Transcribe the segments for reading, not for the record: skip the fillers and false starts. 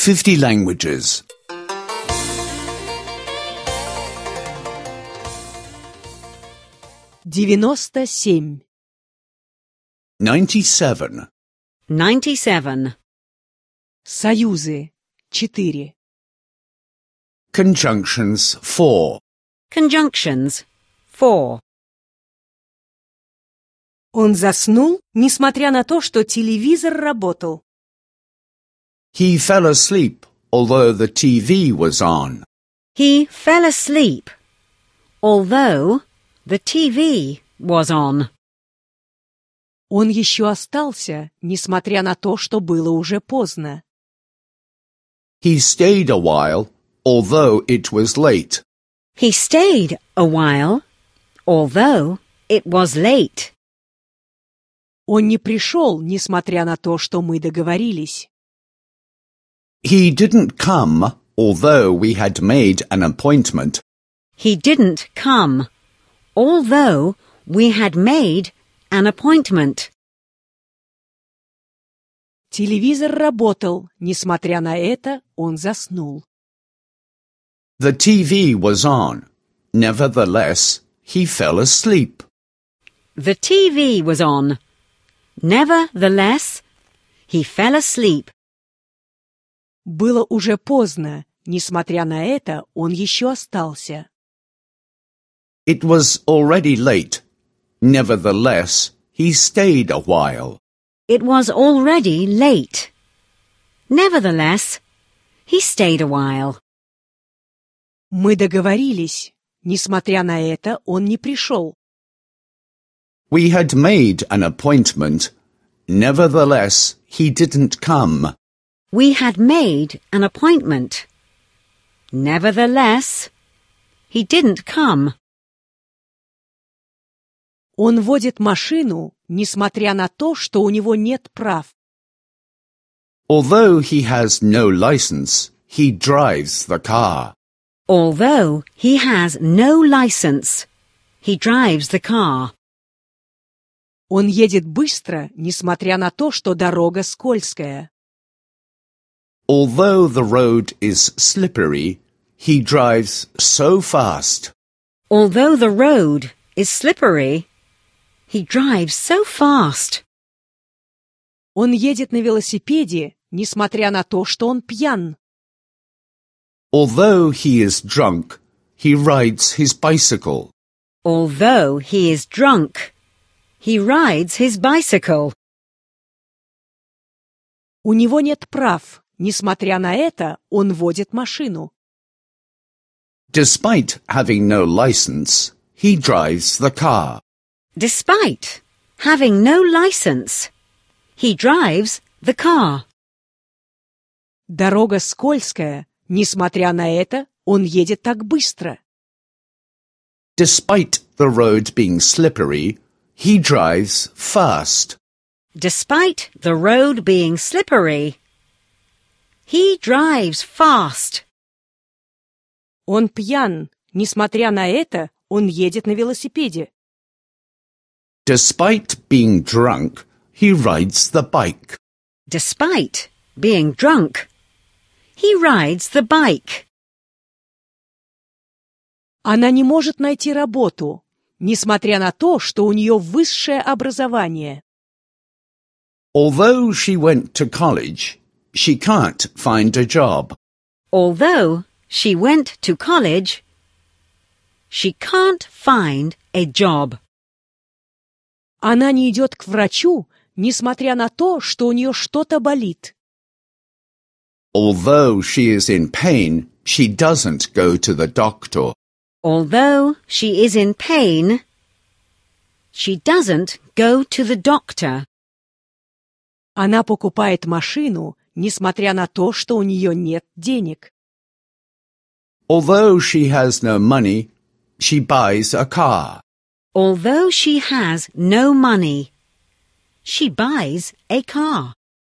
50 languages. 97. 97. 97. Союзы 4. Conjunctions 4. Conjunctions 4. Он заснул, несмотря на то, что телевизор работал. He fell asleep, although the TV was on. He fell asleep, although the TV was on. Он еще остался, несмотря на то, что было уже поздно. He stayed a while, although it was late. He stayed a while, although it was late. Он не пришел, несмотря на то, что мы договорились. He didn't come, although we had made an appointment. He didn't come, although we had made an appointment. Телевизор работал, несмотря на это, он заснул. The TV was on. Nevertheless, he fell asleep. The TV was on. Nevertheless, he fell asleep. Было уже поздно, несмотря на это, он еще остался. It was already late. Nevertheless, he stayed a while. It was already late. Nevertheless, he stayed a while. Мы договорились, несмотря на это, он не пришел. We had made an appointment. Nevertheless, he didn't come. We had made an appointment. Nevertheless, he didn't come. Он водит машину, несмотря на то, что у него нет прав. Although he has no license, he drives the car. Although he has no license, he drives the car. Он едет быстро, несмотря на то, что дорога скользкая. Although the road is slippery, he drives so fast. Although the road is slippery, he drives so fast. Он едет на велосипеде, несмотря на то, что он пьян. Although he is drunk, he rides his bicycle. Although he is drunk, he rides his bicycle. У него нет прав, несмотря на это, он водит машину. Despite having no license, he drives the car. Despite having no license, he drives the car. Дорога скользкая, несмотря на это, он едет так быстро. Despite the road being slippery, he drives fast. Despite the road being slippery, he drives fast. Он пьян, несмотря на это, он едет на велосипеде. Despite being drunk, he rides the bike. Despite being drunk, he rides the bike. Она не может найти работу, несмотря на то, что у нее высшее образование. Although she went to college, she can't find a job. Although she went to college, she can't find a job. Она не идет к врачу, несмотря на то, что у нее что-то болит. Although she is in pain, she doesn't go to the doctor. Although she is in pain, she doesn't go to the doctor. Она покупает машину, несмотря на то, что у нее нет денег. Although she has no money, she buys a car. Although she has no money, she buys a car.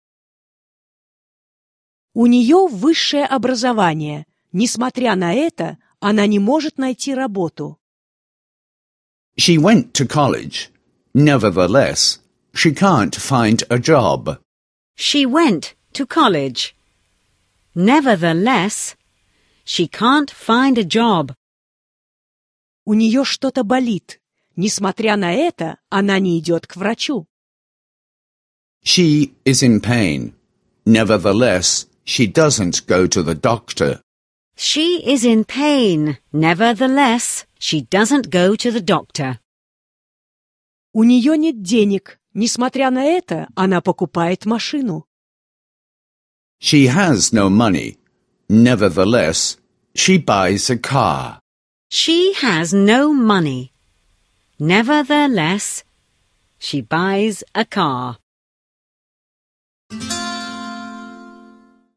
У нее высшее образование. Несмотря на это, она не может найти работу. She went to college. Nevertheless, she can't find a job. She went to college. Nevertheless, she can't find a job. У нее что-то болит. Несмотря на это, она не идет к врачу. She is in pain. Nevertheless, she doesn't go to the doctor. She is in pain. Nevertheless, she doesn't go to the doctor. У нее нет денег. Несмотря на это, она покупает машину. She has no money. Nevertheless, she buys a car. She has no money. Nevertheless, she buys a car.